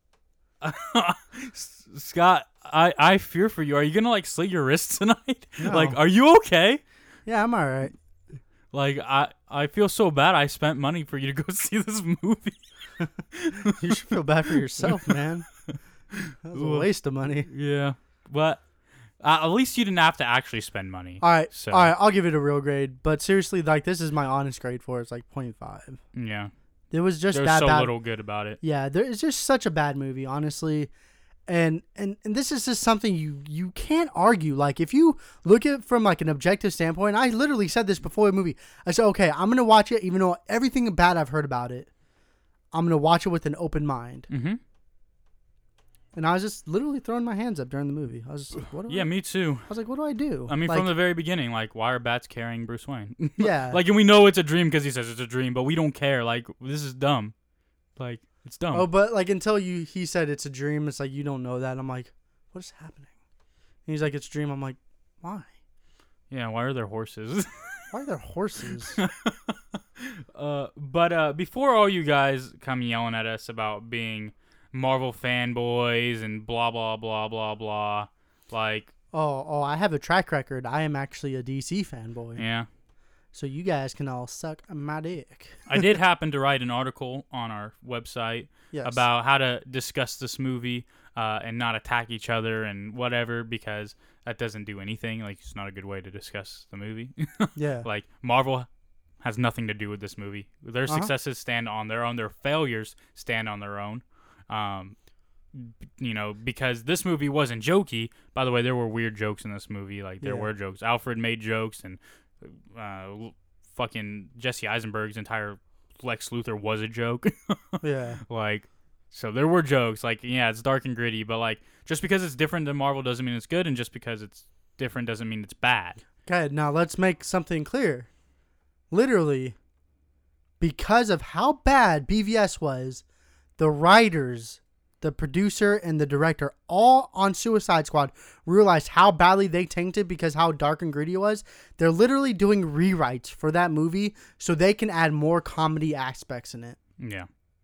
Scott, I, I fear for you. Are you gonna like slit your wrists tonight? No. Like, are you okay? Yeah, I'm all right. Like, I I feel so bad. I spent money for you to go see this movie. You should feel bad for yourself, man. That was a Ooh. waste of money. Yeah, but uh, at least you didn't have to actually spend money. All right, So- all right. I'll give it a real grade, but seriously, like this is my honest grade for it. It's like zero point five. Yeah, It was just there's that so bad. little good about it. Yeah, there is just such a bad movie, honestly. And, and and this is just something you you can't argue. Like if you look at it from like an objective standpoint, I literally said this before the movie. I said, okay, I'm gonna watch it, even though everything bad I've heard about it. I'm gonna watch it with an open mind. Mm-hmm. And I was just literally throwing my hands up during the movie. I was just like, what do Yeah, I, me too. I was like, what do I do? I mean, like, from the very beginning, like, why are bats carrying Bruce Wayne? yeah, Like, and we know it's a dream because he says it's a dream, but we don't care. Like, this is dumb. Like, it's dumb. oh, but like until you he said it's a dream, it's like you don't know that. I'm like, what is happening? And he's like, it's a dream. I'm like, why? Yeah, why are there horses? Why are there horses? uh, but uh, before all you guys come yelling at us about being Marvel fanboys and blah blah blah blah blah, like, Oh, oh, I have a track record. I am actually a D C fanboy. yeah, So you guys can all suck my dick. I did happen to write an article on our website Yes. about how to discuss this movie uh, and not attack each other and whatever, because that doesn't do anything. Like, it's not a good way to discuss the movie. Yeah. Like, Marvel has nothing to do with this movie. Their Uh-huh. successes stand on their own. Their failures stand on their own. Um, b- you know, because this movie wasn't jokey. By the way, there were weird jokes in this movie. Like, there Yeah. were jokes. Alfred made jokes, and uh, fucking Jesse Eisenberg's entire Lex Luthor was a joke. Yeah. Like, so there were jokes. Like, yeah, it's dark and gritty, but like, just because it's different than Marvel doesn't mean it's good, and just because it's different doesn't mean it's bad. Okay, now let's make something clear. Literally, because of how bad B V S was, the writers, the producer, and the director all on Suicide Squad realized how badly they tanked it because how dark and gritty it was. They're literally doing rewrites for that movie so they can add more comedy aspects in it. Yeah.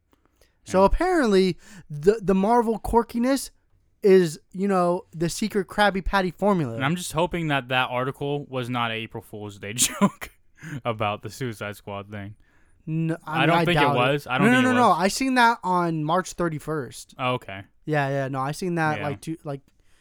So Yeah. apparently, the the Marvel quirkiness is, you know, the secret Krabby Patty formula. And I'm just hoping that that article was not an April Fool's Day joke about the Suicide Squad thing. No, I mean, don't think it doubt was. I don't no, think no, it no, no. was. I seen that on March thirty-first. Oh, okay. Yeah, yeah. No, I seen that Yeah. like two, like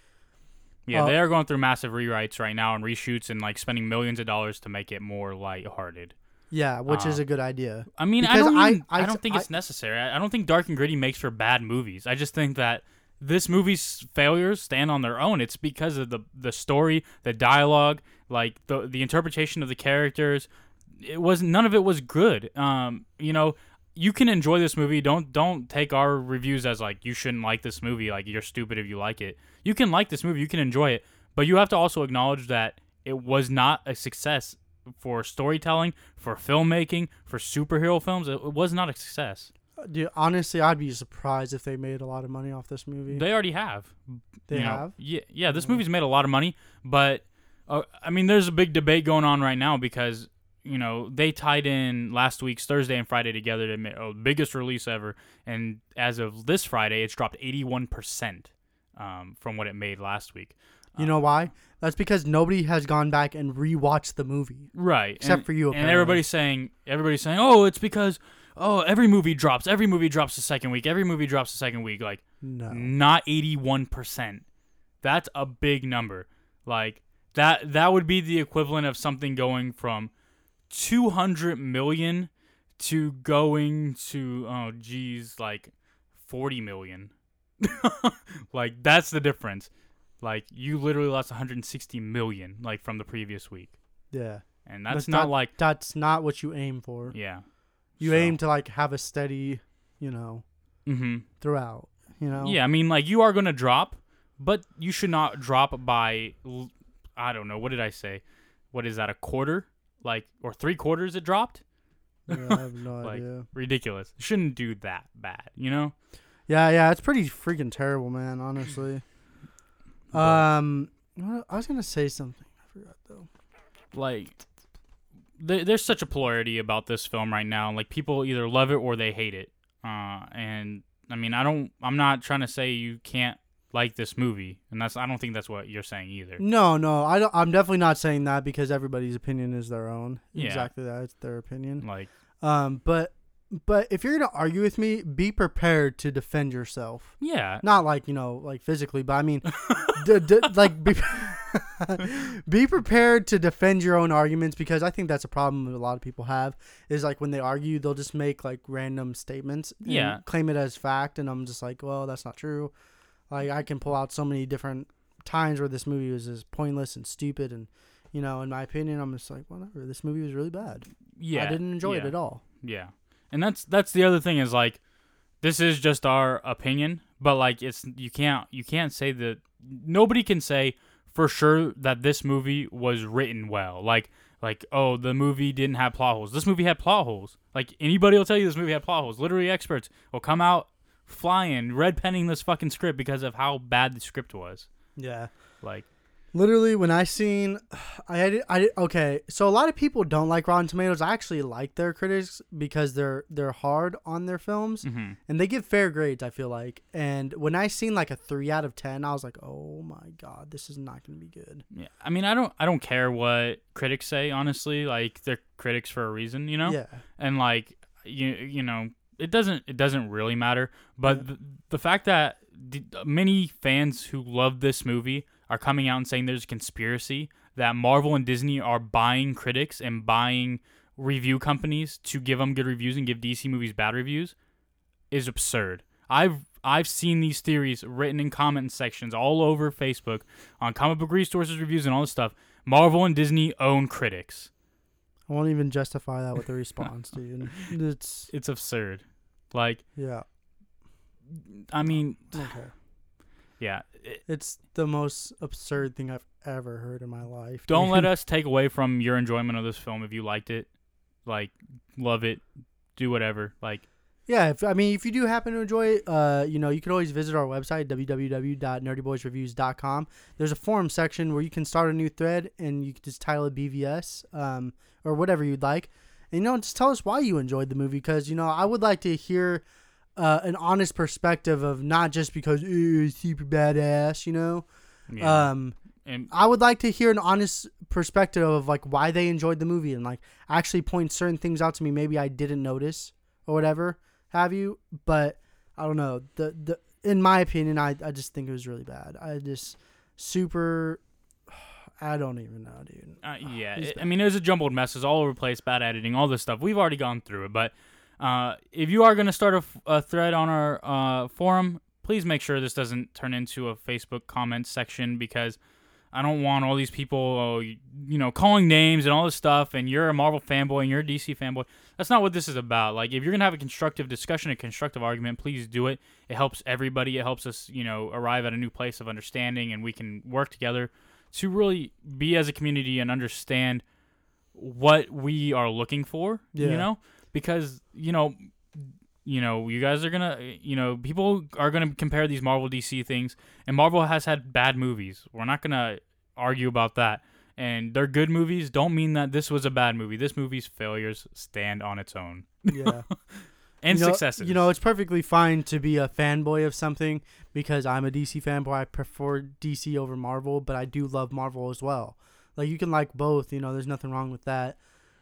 Yeah, Uh, they are going through massive rewrites right now and reshoots and like spending millions of dollars to make it more lighthearted. yeah, which is Uh, a good idea. I mean, I Because don't, I- even- I, I- don't think I- it's necessary. I I don't think dark and gritty makes for bad movies. I just think that this movie's failures stand on their own. It's because of the the story, the dialogue, like the the interpretation of the characters. It was none of it was good. Um, you know, you can enjoy this movie. Don't don't take our reviews as like you shouldn't like this movie. Like, you're stupid if you like it. You can like this movie. You can enjoy it, but you have to also acknowledge that it was not a success for storytelling, for filmmaking, for superhero films. It, it was not a success. Dude, honestly, I'd be surprised if they made a lot of money off this movie. They already have. They you know. have? Yeah, yeah. This Mhm. movie's made a lot of money, but uh, I mean, there's a big debate going on right now because you know they tied in last week's Thursday and Friday together to make oh, biggest release ever, and as of this Friday, it's dropped eighty-one percent um, from what it made last week. You know why? That's because nobody has gone back and rewatched the movie. Right. Except and, for you, And apparently. everybody's saying, everybody's saying, oh, it's because oh, every movie drops. Every movie drops the second week. Every movie drops the second week. Like, No. not eighty-one percent. That's a big number. Like, that that would be the equivalent of something going from two hundred million to going to, oh, geez, like forty million. Like, that's the difference. Like, you literally lost one hundred sixty million, like, from the previous week. Yeah. And that's But not that- like, That's not what you aim for. yeah. You So- aim to like have a steady, you know, Mm-hmm. throughout. You know. Yeah, I mean, like, you are going to drop, but you should not drop by, l- I don't know, what did I say? What is that, a quarter? Like, or three quarters it dropped? Yeah, I have no Like, idea. ridiculous. Shouldn't do that bad, you know? Yeah, yeah, it's pretty freaking terrible, man. Honestly. But, Um, what- I was gonna say something. I forgot though. like, th- there's such a polarity about this film right now. Like, people either love it or they hate it. Uh, and, I mean, I don't, I'm not trying to say you can't like this movie. And that's, I don't think that's what you're saying either. No, no, I don't, I'm definitely not saying that because everybody's opinion is their own. Yeah. Exactly that. It's their opinion. Like, Um, but but if you're gonna argue with me, be prepared to defend yourself. yeah. Not like, you know, like physically, but I mean, d- d- like be, be prepared to defend your own arguments, because I think that's a problem that a lot of people have is like when they argue, they'll just make like random statements and Yeah. claim it as fact. And I'm just like, well, that's not true. Like I can pull out so many different times where this movie was just pointless and stupid. And, you know, in my opinion, I'm just like, whatever, this movie was really bad. Yeah. I didn't enjoy it yeah. at all. Yeah. And that's that's the other thing is like this is just our opinion, but like it's you can't you can't say that nobody can say for sure that this movie was written well. Like like oh, the movie didn't have plot holes. This movie had plot holes. Like anybody will tell you this movie had plot holes. Literary experts will come out flying, red penning this fucking script because of how bad the script was. Yeah. Like Literally, when I seen, I had, I did, okay. So a lot of people don't like Rotten Tomatoes. I actually like their critics because they're they're hard on their films mhm. and they give fair grades. I feel like, and when I seen like a three out of ten, I was like, oh my god, this is not gonna be good. Yeah. I mean, I don't I don't care what critics say, honestly. Like they're critics for a reason, you know? Yeah, And like you you know it doesn't it doesn't really matter, but Yeah. the, the fact that the, many fans who love this movie are coming out and saying there's a conspiracy that Marvel and Disney are buying critics and buying review companies to give them good reviews and give D C movies bad reviews is absurd. I've I've seen these theories written in comment sections all over Facebook on Comic Book Resources reviews and all this stuff. Marvel and Disney own critics. I won't even justify that with a response, dude. It's It's absurd. Like yeah, I mean, okay. yeah. It, It's the most absurd thing I've ever heard in my life. don't dude. let us take away from your enjoyment of this film if you liked it. Like, love it, do whatever. Like, Yeah, if, I mean, if you do happen to enjoy it, uh, you know, you can always visit our website, w w w dot nerdy boys reviews dot com. There's a forum section where you can start a new thread, and you can just title it B V S, um, or whatever you'd like. And, you know, just tell us why you enjoyed the movie, because, you know, I would like to hear uh, an honest perspective of not just because, ooh, it's super badass, you know. yeah. Um, and I would like to hear an honest perspective of, like, why they enjoyed the movie and, like, actually point certain things out to me maybe I didn't notice or whatever. Have you? But I don't know. The the in my opinion, I, I just think it was really bad. I just super. I don't even know, dude. uh, yeah, It's it- I mean, it was a jumbled mess. It's all over the place, bad editing, all this stuff. We've already gone through it. But uh, if you are going to start a, f- a thread on our uh, forum, please make sure this doesn't turn into a Facebook comments section, because I don't want all these people, oh, you, you know, calling names and all this stuff, and you're a Marvel fanboy and you're a D C fanboy. That's not what this is about. Like, if you're going to have a constructive discussion, a constructive argument, please do it. It helps everybody. It helps us, you know, arrive at a new place of understanding, and we can work together to really be as a community and understand what we are looking for, Yeah. you know? Because, you know, you know, you guys are going to, you know, people are going to compare these Marvel D C things, and Marvel has had bad movies. We're not going to argue about that. And their good movies don't mean that this was a bad movie. This movie's failures stand on its own. Yeah. And you know, successes. You know, it's perfectly fine to be a fanboy of something, because I'm a D C fanboy. I prefer D C over Marvel, but I do love Marvel as well. Like, you can like both. You know, there's nothing wrong with that.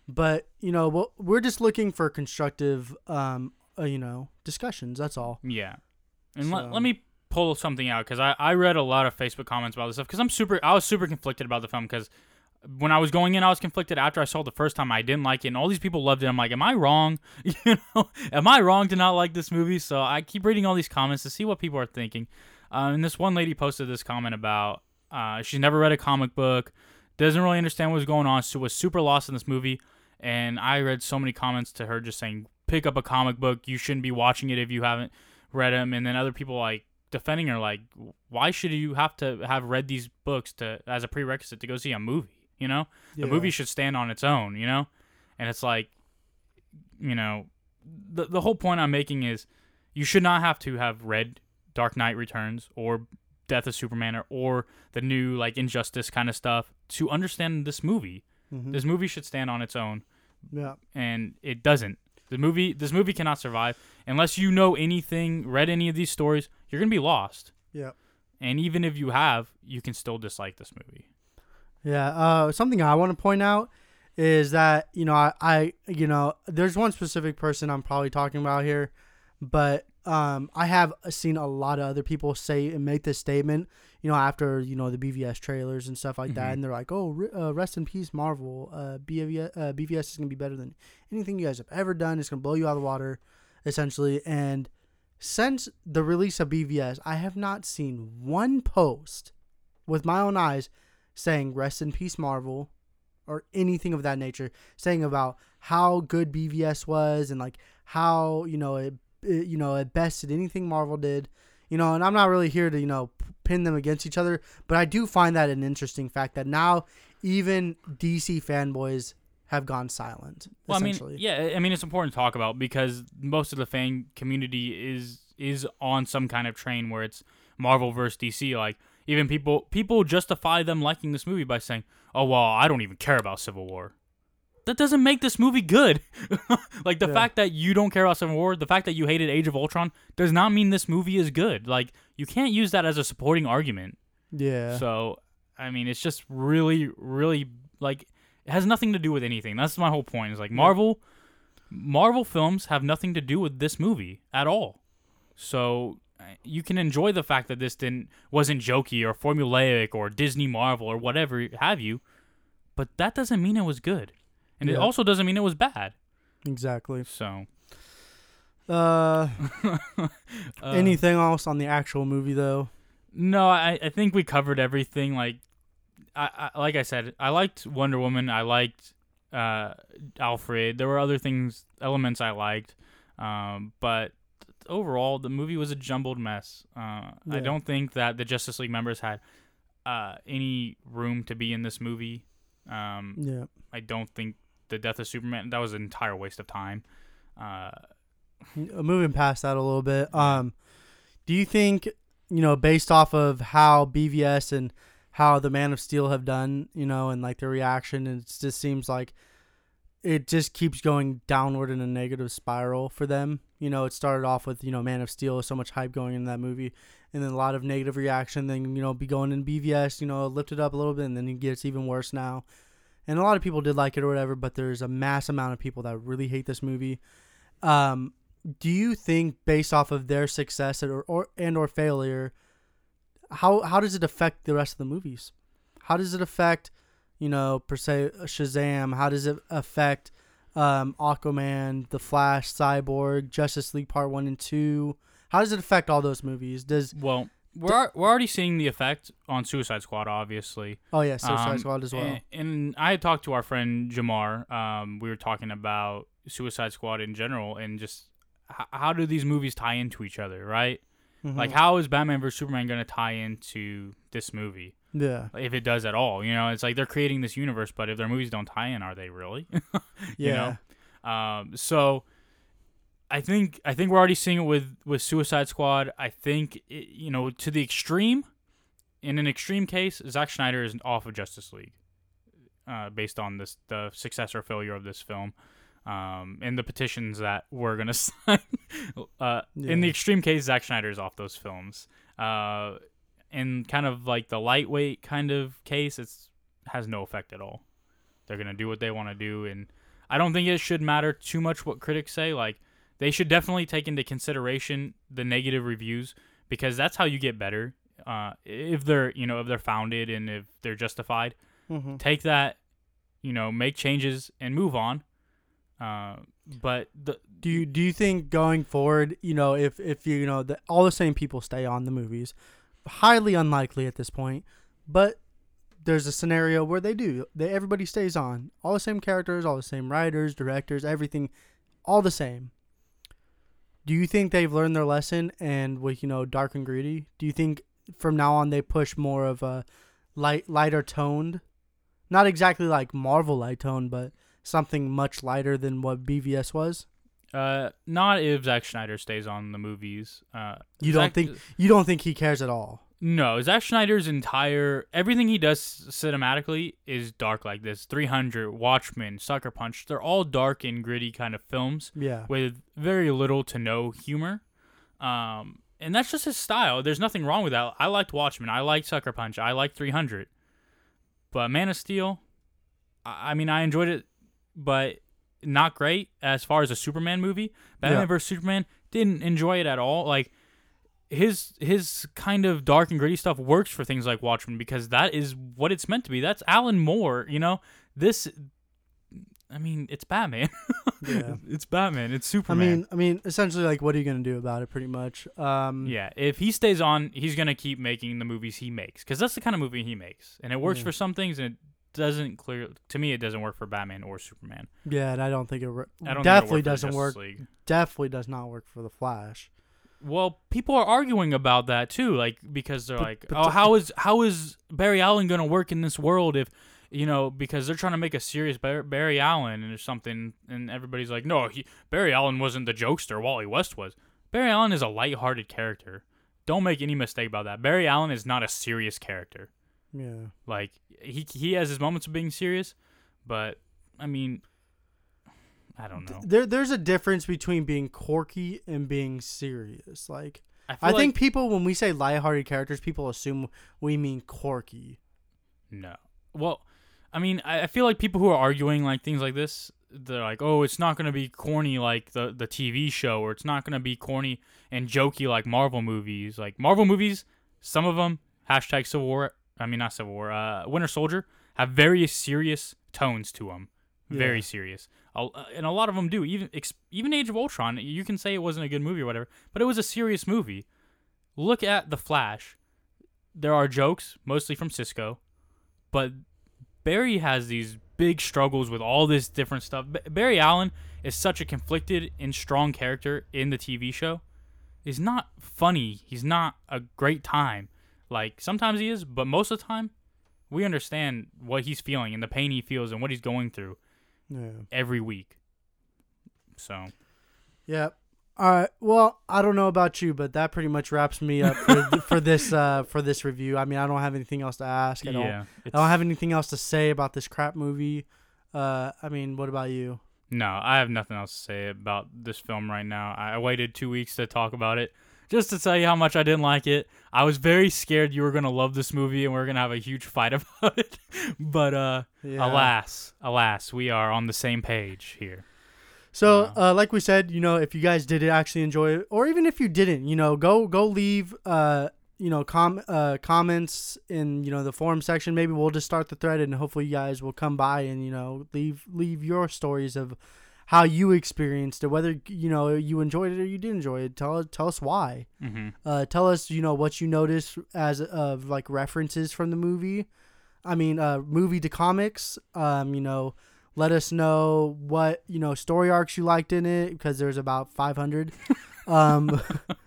But you know, we'll, we're just looking for constructive, um, uh, you know, discussions. That's all. Yeah. And So- let, let me pull something out because I, I read a lot of Facebook comments about this stuff because I'm super I was super conflicted about the film because when I was going in I was conflicted after I saw it the first time. I didn't like it and all these people loved it. I'm like, am I wrong? You know, am I wrong to not like this movie? So I keep reading all these comments to see what people are thinking. Uh, and this one lady posted this comment about uh, she's never read a comic book, doesn't really understand what's going on, so was super lost in this movie. And I read so many comments to her just saying, pick up a comic book. You shouldn't be watching it if you haven't read them. And then other people like defending her, like, why should you have to have read these books to as a prerequisite to go see a movie? You know, Yeah. the movie should stand on its own. You know, and it's like, you know, the the whole point I'm making is you should not have to have read Dark Knight Returns or Death of Superman or, or the new like Injustice kind of stuff to understand this movie. Mhm. This movie should stand on its own, Yeah. and it doesn't. The movie, this movie cannot survive unless you know anything, read any of these stories. You're gonna be lost. Yeah. And even if you have, you can still dislike this movie. Yeah. Uh, something I want to point out is that, you know, I, I, you know, there's one specific person I'm probably talking about here, but um, I have seen a lot of other people say and make this statement, you know, after, you know, the B V S trailers and stuff like that. Mhm. And they're like, oh, re- uh, rest in peace, Marvel. Uh, B V S, uh, B V S is going to be better than anything you guys have ever done. It's going to blow you out of the water, essentially. And since the release of B V S, I have not seen one post with my own eyes saying rest in peace, Marvel, or anything of that nature, saying about how good B V S was and like how, you know, it, it you know, it bested anything Marvel did, you know. And I'm not really here to, you know, pin them against each other, but I do find that an interesting fact that now even D C fanboys have gone silent. Well, I mean, essentially. yeah, I mean, it's important to talk about because most of the fan community is is on some kind of train where it's Marvel versus D C. Like, even people people justify them liking this movie by saying, "Oh, well, I don't even care about Civil War." That doesn't make this movie good. Like, the Yeah. fact that you don't care about Civil War, the fact that you hated Age of Ultron, does not mean this movie is good. Like, you can't use that as a supporting argument. Yeah. So, I mean, it's just really, really, like, it has nothing to do with anything. That's my whole point. Is like Marvel, Marvel films have nothing to do with this movie at all. So uh, you can enjoy the fact that this didn't wasn't jokey or formulaic or Disney Marvel or whatever have you, but that doesn't mean it was good, and it Yeah. also doesn't mean it was bad. Exactly. So, Uh, uh, anything else on the actual movie though? No, I, I think we covered everything. Like, I, I like I said, I liked Wonder Woman. I liked uh, Alfred. There were other things, elements I liked, um, but overall, the movie was a jumbled mess. Uh, I Yeah. don't think that the Justice League members had uh, any room to be in this movie. Um, Yeah. I don't think the Death of Superman, that was an entire waste of time. Uh, Uh, Moving past that a little bit, um, do you think, you know, based off of how B V S and how the Man of Steel have done, you know, and like their reaction, and it just seems like it just keeps going downward in a negative spiral for them. You know, it started off with, you know, Man of Steel, so much hype going in that movie, and then a lot of negative reaction. Then, you know, be going in B V S, you know, lift it up a little bit, and then it gets even worse now. And a lot of people did like it or whatever, but there's a mass amount of people that really hate this movie. Um, do you think, based off of their success or, or and or failure, how how does it affect the rest of the movies? How does it affect, you know, per se Shazam? How does it affect um, Aquaman, The Flash, Cyborg, Justice League Part One and Two? How does it affect all those movies? Does well, we're al- we're already seeing the effect on Suicide Squad, obviously. oh yeah, Suicide Um, Squad as well. And, and I had talked to our friend Jamar. Um, we were talking about Suicide Squad in general, and just h- how do these movies tie into each other, right? Mhm. Like, how is Batman versus Superman going to tie into this movie? yeah, If it does at all, you know, it's like they're creating this universe, but if their movies don't tie in, are they really? you yeah, know? Um, so I think I think we're already seeing it with, with Suicide Squad. I think it, you know, to the extreme. In an extreme case, Zack Snyder is off of Justice League, uh, based on this the success or failure of this film, um, and the petitions that we're gonna sign. uh, In the Yeah. extreme case, Zack Snyder is off those films. Uh, in kind of like the lightweight kind of case, it's has no effect at all. They're gonna do what they want to do, and I don't think it should matter too much what critics say. Like, they should definitely take into consideration the negative reviews, because that's how you get better. Uh, if they're, you know, if they're founded and if they're justified, Mm-hmm. take that, you know, make changes and move on. Uh, but the Do you do you think going forward, you know, if if you know the, all the same people stay on the movies, highly unlikely at this point, but there's a scenario where they do. They everybody stays on, all the same characters, all the same writers, directors, everything, all the same. Do you think they've learned their lesson? And with, you know, Dark and Gritty, do you think from now on they push more of a light, lighter toned, not exactly like Marvel light tone, but something much lighter than what B V S was? uh, not if Zack Snyder stays on the movies. Uh, You don't Zack- think you don't think he cares at all? No, Zack Snyder's entire everything he does cinematically is dark like this. three hundred, Watchmen, Sucker Punch, they're all dark and gritty kind of films Yeah. with very little to no humor. Um, and that's just his style. There's nothing wrong with that. I liked Watchmen. I liked Sucker Punch. I liked three hundred. But Man of Steel, I I mean, I enjoyed it, but not great as far as a Superman movie. Batman Yeah. versus Superman, didn't enjoy it at all. Like, his his kind of dark and gritty stuff works for things like Watchmen, because that is what it's meant to be. That's Alan Moore, you know. This, I mean, it's Batman. Yeah. It's Batman. It's I Superman. mean, I mean, essentially, like, what are you gonna do about it? Pretty much. Um, yeah, if he stays on, he's gonna keep making the movies he makes, because that's the kind of movie he makes, and it works Yeah. for some things, and it doesn't clear. To me, it doesn't work for Batman or Superman. Yeah, and I don't think it re- I don't definitely think it'll doesn't for work. the Justice League. Definitely does not work for the Flash. Well, people are arguing about that too, like, because they're But- like, but "Oh, the- how is how is Barry Allen gonna work in this world if, you know, because they're trying to make a serious Bar- Barry Allen or something?" And everybody's like, "No, he, Barry Allen wasn't the jokester. Wally West was." Barry Allen is a lighthearted character. Don't make any mistake about that. Barry Allen is not a serious character. Yeah. Like, he he has his moments of being serious, but I mean, I don't know. There, there's a difference between being quirky and being serious. Like, I, feel I think like- people, when we say lighthearted characters, people assume we mean quirky. No. Well, I mean, I, I feel like people who are arguing like things like this, they're like, "Oh, it's not gonna be corny like the the T V show, or it's not gonna be corny and jokey like Marvel movies." Like, Marvel movies, some of them, hashtag Civil War. I mean, not Civil War. Uh, Winter Soldier have very serious tones to them. Very Yeah. serious. A- And a lot of them do. Even ex- even Age of Ultron, you can say it wasn't a good movie or whatever, but it was a serious movie. Look at The Flash. There are jokes, mostly from Cisco, but Barry has these big struggles with all this different stuff. B- Barry Allen is such a conflicted and strong character in the T V show. He's not funny. He's not a great time. Like, sometimes he is, but most of the time, we understand what he's feeling and the pain he feels and what he's going through Yeah. every week. So, Yeah. All right. Well, I don't know about you, but that pretty much wraps me up for, for this uh, for this review. I mean, I don't have anything else to ask. I don't, yeah. I don't have anything else to say about this crap movie. Uh, I mean, what about you? No, I have nothing else to say about this film right now. I waited two weeks to talk about it just to tell you how much I didn't like it. I was very scared you were going to love this movie and we are going to have a huge fight about it. But uh, Yeah. alas, alas, we are on the same page here. So, uh, like we said, you know, if you guys did actually enjoy it, or even if you didn't, you know, go go leave, uh, you know, com uh, comments in, you know, the forum section. Maybe we'll just start the thread, and hopefully you guys will come by and, you know, leave leave your stories of how you experienced it, whether, you know, you enjoyed it or you didn't enjoy it. Tell tell us why. Mm-hmm. Uh, tell us, you know, what you noticed as of like references from the movie. I mean, uh, movie to comics. Um, you know. Let us know what, you know, story arcs you liked in it, because there's about five hundred. um,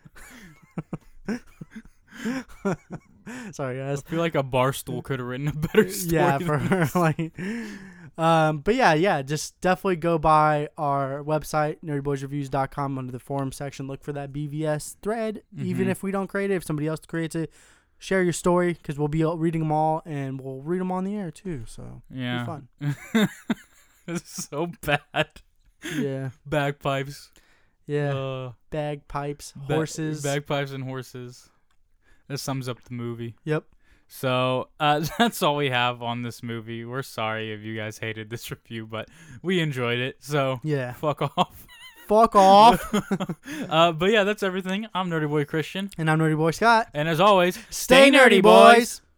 sorry, I guys. feel like a Barstool could have written a better story. Yeah, than for this. like, um, but yeah, yeah, just definitely go by our website, nerdy boys reviews dot com, under the forum section. Look for that B V S thread. Even Mhm. if we don't create it, if somebody else creates it, share your story, because we'll be reading them all, and we'll read them on the air too. So Yeah. it'll be fun. It's so bad. Yeah, Bagpipes. yeah. Uh, Bagpipes, ba- horses. bagpipes and horses. That sums up the movie. Yep. So uh, that's all we have on this movie. We're sorry if you guys hated this review, but we enjoyed it. So Yeah. fuck off. Fuck off. uh, but yeah, that's everything. I'm Nerdy Boy Christian. And I'm Nerdy Boy Scott. And as always, Stay nerdy, boys.